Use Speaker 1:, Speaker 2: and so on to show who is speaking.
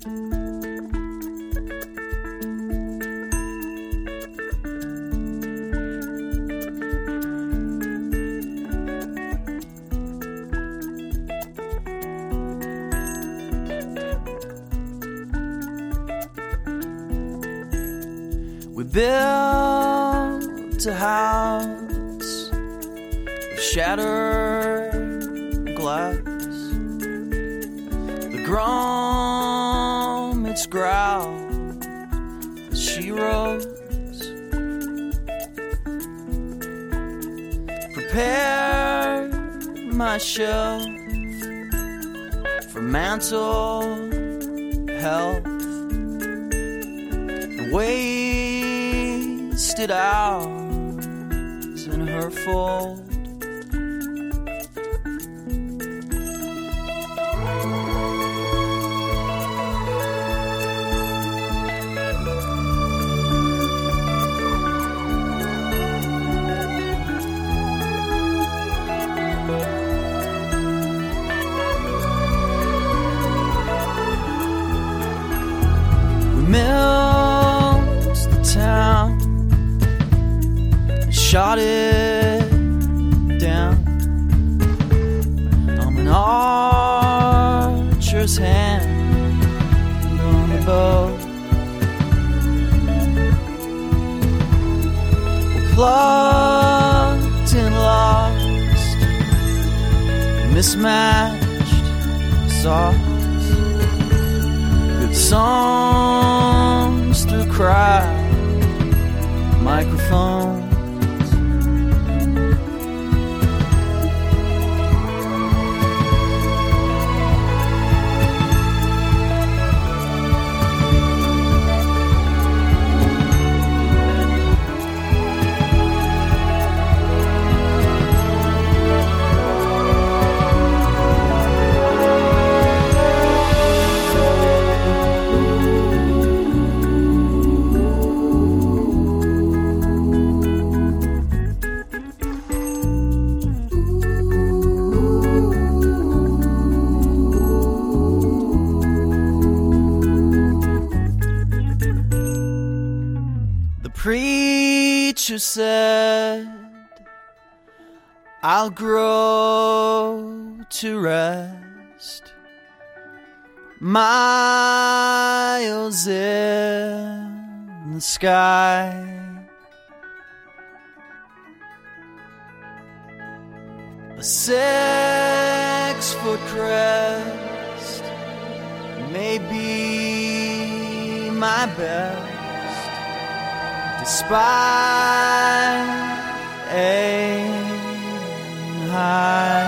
Speaker 1: We built a house of shattered glass. The grommets growled as she rose. Prepared my shelf for mantle health and wasted hours in her fold. Melts the town and shot it down. I'm an archer's hand on the bow. We're plucked and lost, mismatched sauce. Good songs through crowd microphones. Preacher said, I'll grow to rest miles in the sky. A 6-foot crest may be my best, despite a high.